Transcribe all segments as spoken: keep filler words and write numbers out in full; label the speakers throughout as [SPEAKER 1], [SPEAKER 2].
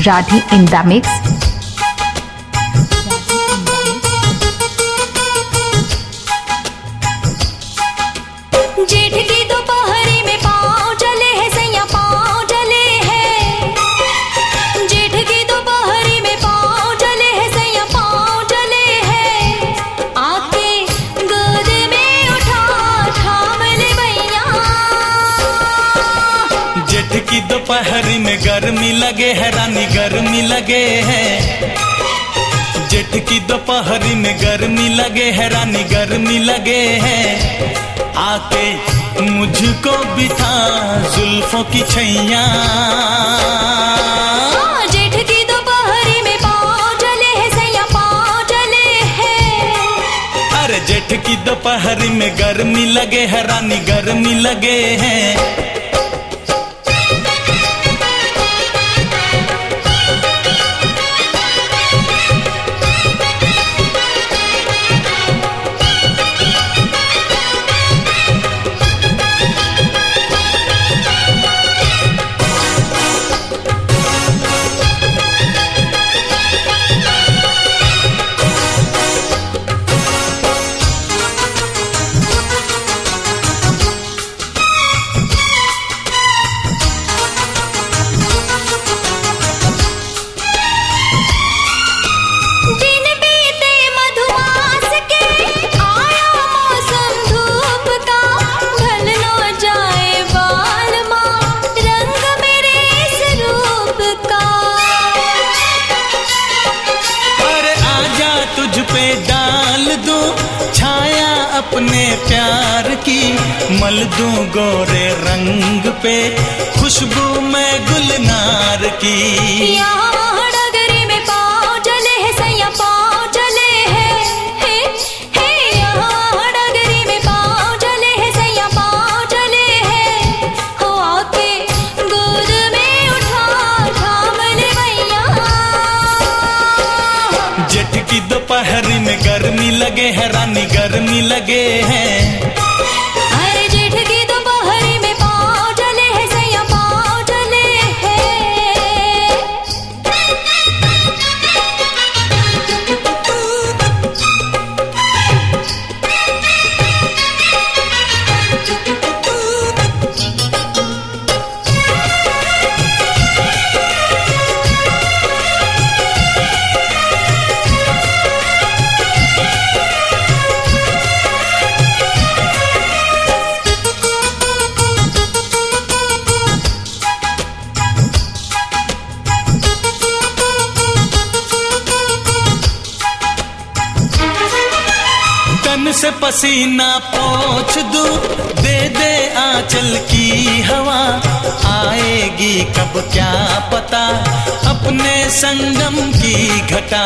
[SPEAKER 1] Radhi in the mix.
[SPEAKER 2] जेठ की दोपहरी में पाँव जले हैं सैया पाँव जले हैं। जेठ की दोपहरी में पाँव जले हैं सैया पाँव जले हैं। आके गोद में उठा थाम ले भैया।
[SPEAKER 3] जेठ की दोपहरी में गर्मी लगे है रानी गर्मी लगे है। जेठ की दोपहरी में गर्मी लगे है रानी गर्मी लगे है। आके मुझको बिठा जुल्फों की छैया।
[SPEAKER 2] जेठ की दोपहरी में पाँव जले हैं सैया पाँव जले हैं।
[SPEAKER 3] अरे जेठ की दोपहरी में गर्मी लगे है रानी गर्मी लगे हैं। डाल दूं छाया अपने प्यार की, मल दूं गोरे रंग पे खुशबू मैं गुलनार की।
[SPEAKER 2] यहाँ डगरी में पाँव जले है सैया पाँव जले है, हे, हे, यहाँ डगरी में पाँव जले है सैया पाँव जले है। हो आके गोद में उठा थाम ले भैया।
[SPEAKER 3] जेठ की दोपहरी में गर्मी लगे है रानी गर्मी लगे हैं।
[SPEAKER 2] अरे जेठ की दोपहरी में पाँव जले है सैया पाँव जले
[SPEAKER 3] तन से पसीना पोंछ दूं, दे दे आंचल की हवा। आएगी कब क्या पता अपने संगम की घटा।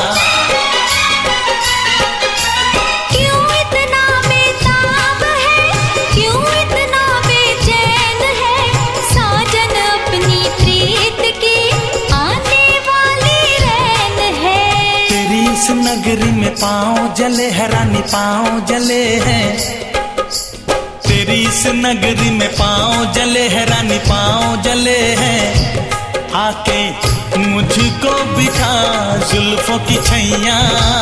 [SPEAKER 2] क्यों इतना बेताब है, क्यों इतना बेचैन है। साजन अपनी प्रीत की आने वाली रैन है।
[SPEAKER 3] तेरी इस नगरी में पाँव जले है रानी पाँव जले हैं। तेरी इस नगरी में पाँव जले है रानी पाँव जले हैं। आके मुझको बिठा जुल्फों की छैया।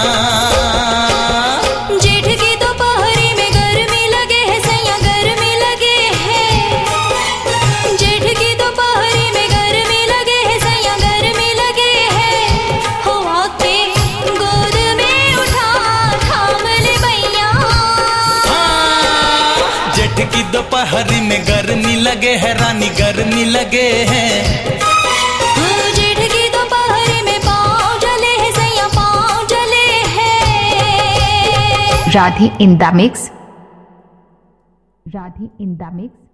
[SPEAKER 2] जेठ की दोपहरी में गर्मी लगे है सैया गर्मी लगे है। जेठ की दोपहरी में गर्मी लगे है सैया गर्मी लगे है। हो आके गोद में उठा थाम ले भैया।
[SPEAKER 3] जेठ की दोपहरी में गर्मी लगे है रानी गर्मी लगे हैं।
[SPEAKER 2] जेठ की दोपहरी में पाँव जले है सैया पाँव जले है।
[SPEAKER 1] Radhi in the mix. Radhi in the mix.